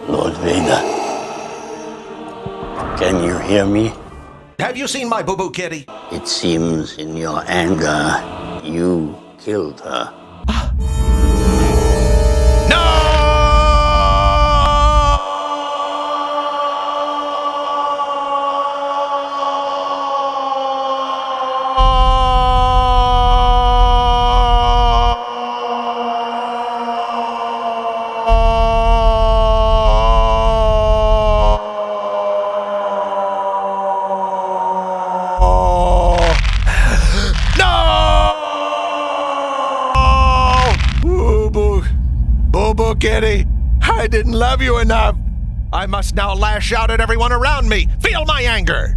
Lord Vader, can you hear me? Have you seen my boo-boo kitty? It seems in your anger, you killed her. Boo-boo kitty, I didn't love you enough. I must now lash out at everyone around me. Feel my anger.